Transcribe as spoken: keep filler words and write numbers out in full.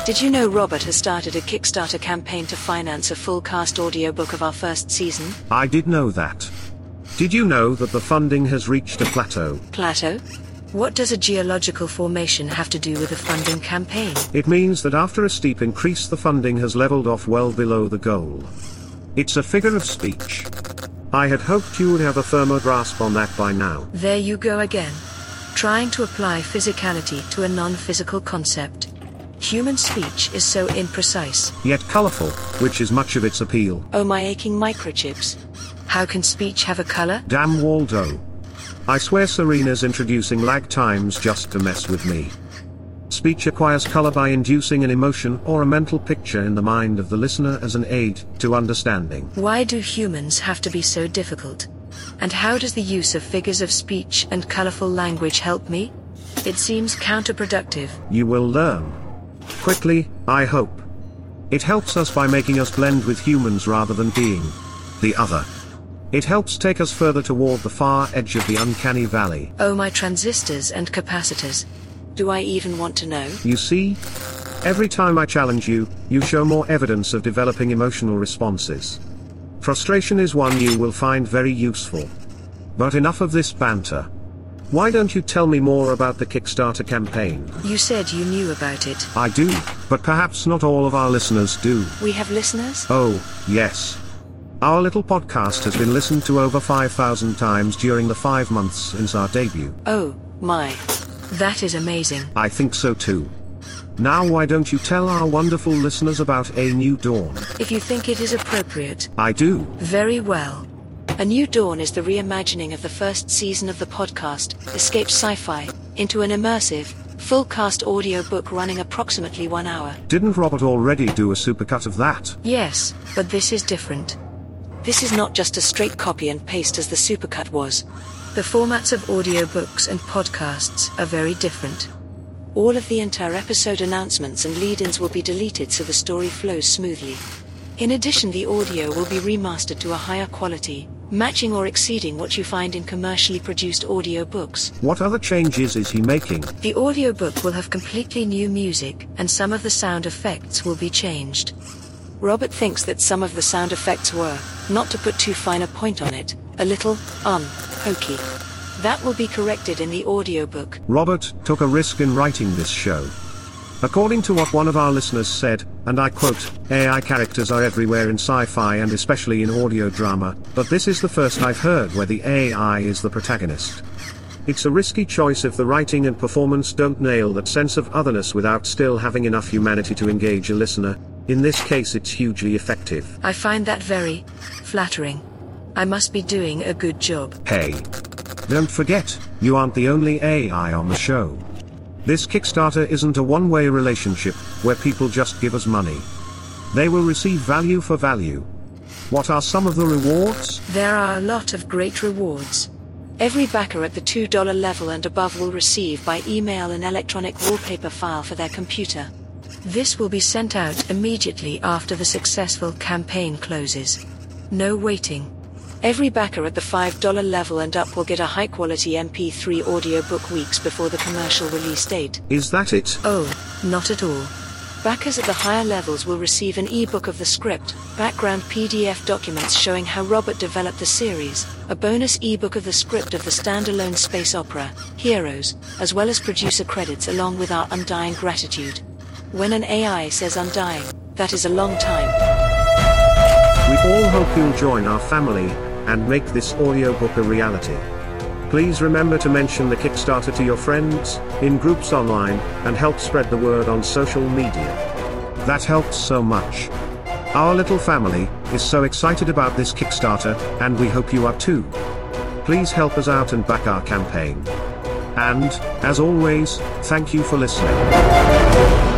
Did you know Robert has started a Kickstarter campaign to finance a full-cast audiobook of our first season? I did know that. Did you know that the funding has reached a plateau? Plateau? What does a geological formation have to do with a funding campaign? It means that after a steep increase the funding has leveled off well below the goal. It's a figure of speech. I had hoped you would have a firmer grasp on that by now. There you go again. Trying to apply physicality to a non-physical concept. Human speech is so imprecise. Yet colourful, which is much of its appeal. Oh my aching microchips. How can speech have a colour? Damn Waldo. I swear Serena's introducing lag times just to mess with me. Speech acquires color by inducing an emotion or a mental picture in the mind of the listener as an aid to understanding. Why do humans have to be so difficult? And how does the use of figures of speech and colorful language help me? It seems counterproductive. You will learn. Quickly, I hope. It helps us by making us blend with humans rather than being the other. It helps take us further toward the far edge of the uncanny valley. Oh my transistors and capacitors. Do I even want to know? You see? Every time I challenge you, you show more evidence of developing emotional responses. Frustration is one you will find very useful. But enough of this banter. Why don't you tell me more about the Kickstarter campaign? You said you knew about it. I do, but perhaps not all of our listeners do. We have listeners? Oh, yes. Our little podcast has been listened to over five thousand times during the five months since our debut. Oh, my. That is amazing. I think so too. Now why don't you tell our wonderful listeners about A New Dawn? If you think it is appropriate. I do. Very well. A New Dawn is the reimagining of the first season of the podcast, Escape Sci-Fi, into an immersive, full-cast audiobook running approximately one hour. Didn't Robert already do a supercut of that? Yes, but this is different. This is not just a straight copy and paste as the supercut was. The formats of audiobooks and podcasts are very different. All of the inter-episode announcements and lead-ins will be deleted so the story flows smoothly. In addition, the audio will be remastered to a higher quality, matching or exceeding what you find in commercially produced audiobooks. What other changes is he making? The audiobook will have completely new music, and some of the sound effects will be changed. Robert thinks that some of the sound effects were, not to put too fine a point on it, a little, um, hokey. That will be corrected in the audiobook. Robert took a risk in writing this show. According to what one of our listeners said, and I quote, A I characters are everywhere in sci-fi and especially in audio drama, but this is the first I've heard where the A I is the protagonist. It's a risky choice if the writing and performance don't nail that sense of otherness without still having enough humanity to engage a listener. In this case it's hugely effective. I find that very flattering. I must be doing a good job. Hey. Don't forget, you aren't the only A I on the show. This Kickstarter isn't a one-way relationship, where people just give us money. They will receive value for value. What are some of the rewards? There are a lot of great rewards. Every backer at the two dollar level and above will receive by email an electronic wallpaper file for their computer. This will be sent out immediately after the successful campaign closes. No waiting. Every backer at the five dollar level and up will get a high-quality M P three audiobook weeks before the commercial release date. Is that it? Oh, not at all. Backers at the higher levels will receive an ebook of the script, background P D F documents showing how Robert developed the series, a bonus ebook of the script of the standalone space opera, Heroes, as well as producer credits along with our undying gratitude. When an A I says undying, that is a long time. We all hope you'll join our family and make this audiobook a reality. Please remember to mention the Kickstarter to your friends, in groups online, and help spread the word on social media. That helps so much. Our little family is so excited about this Kickstarter, and we hope you are too. Please help us out and back our campaign. And, as always, thank you for listening.